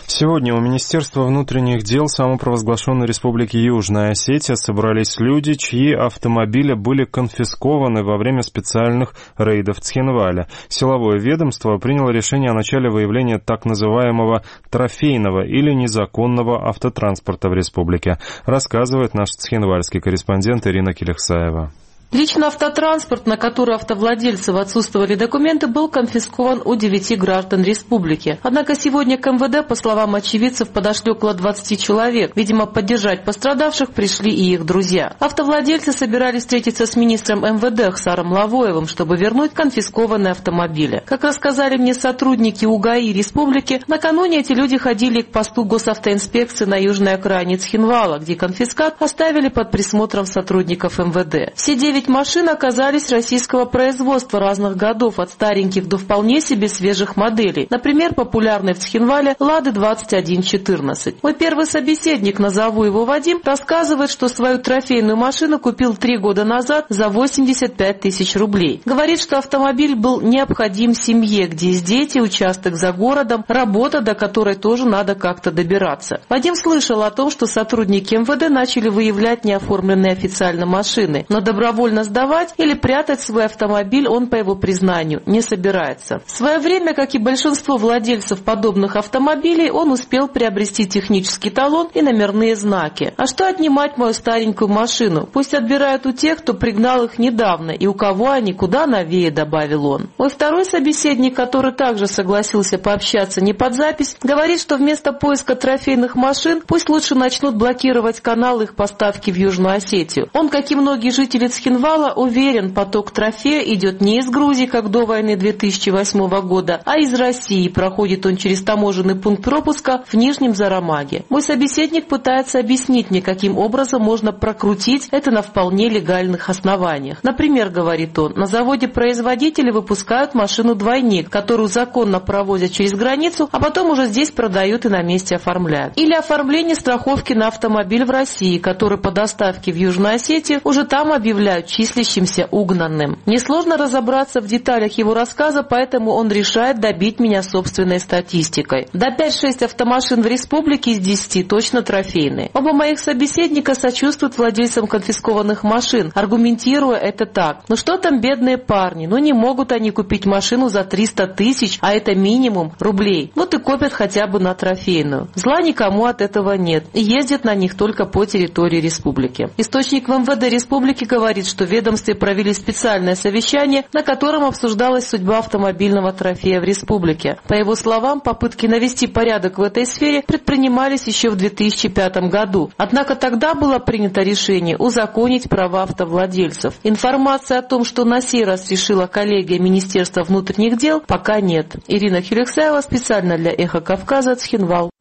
Сегодня у Министерства внутренних дел самопровозглашенной Республики Южная Осетия собрались люди, чьи автомобили были конфискованы во время специальных рейдов в Цхинвале. Силовое ведомство приняло решение о начале выявления так называемого трофейного или незаконного автотранспорта в республике, рассказывает наш цхинвальский корреспондент Ирина Келехсаева. Лично автотранспорт, на который автовладельцев отсутствовали документы, был конфискован у 9 граждан республики. Однако сегодня к МВД, по словам очевидцев, подошли около 20 человек. Видимо, поддержать пострадавших пришли и их друзья. Автовладельцы собирались встретиться с министром МВД Хсаром Лавоевым, чтобы вернуть конфискованные автомобили. Как рассказали мне сотрудники УГАИ республики, накануне эти люди ходили к посту госавтоинспекции на южной окраине Цхинвала, где конфискат оставили под присмотром сотрудников МВД. Все 9 машин оказались российского производства разных годов, от стареньких до вполне себе свежих моделей. Например, популярный в Цхинвале «Лада 2114». Мой первый собеседник, назову его Вадим, рассказывает, что свою трофейную машину купил 3 года назад за 85 тысяч рублей. Говорит, что автомобиль был необходим семье, где есть дети, участок за городом, работа, до которой тоже надо как-то добираться. Вадим слышал о том, что сотрудники МВД начали выявлять неоформленные официально машины, но добровольно сдавать или прятать свой автомобиль он, по его признанию, не собирается. В свое время, как и большинство владельцев подобных автомобилей, он успел приобрести технический талон и номерные знаки. А что отнимать мою старенькую машину? Пусть отбирают у тех, кто пригнал их недавно, и у кого они куда новее, добавил он. Мой второй собеседник, который также согласился пообщаться не под запись, говорит, что вместо поиска трофейных машин пусть лучше начнут блокировать каналы их поставки в Южную Осетию. Он, как и многие жители Цхинвала, уверен, поток трофея идет не из Грузии, как до войны 2008 года, а из России. Проходит он через таможенный пункт пропуска в Нижнем Зарамаге. Мой собеседник пытается объяснить мне, каким образом можно прокрутить это на вполне легальных основаниях. Например, говорит он, на заводе производители выпускают машину-двойник, которую законно провозят через границу, а потом уже здесь продают и на месте оформляют. Или оформление страховки на автомобиль в России, который по доставке в Южную Осетию уже там объявляют числящимся угнанным. Несложно разобраться в деталях его рассказа, поэтому он решает добить меня собственной статистикой. До 5-6 автомашин в республике из 10 точно трофейные. Оба моих собеседника сочувствуют владельцам конфискованных машин, аргументируя это так. Ну что там бедные парни, ну не могут они купить машину за 300 тысяч, а это минимум рублей. Вот и копят хотя бы на трофейную. Зла никому от этого нет. И ездят на них только по территории республики. Источник в МВД республики говорит, что в ведомстве провели специальное совещание, на котором обсуждалась судьба автомобильного трофея в республике. По его словам, попытки навести порядок в этой сфере предпринимались еще в 2005 году. Однако тогда было принято решение узаконить права автовладельцев. Информации о том, что на сей раз решила коллегия Министерства внутренних дел, пока нет. Ирина Келехсаева специально для Эхо Кавказа, Цхинвал.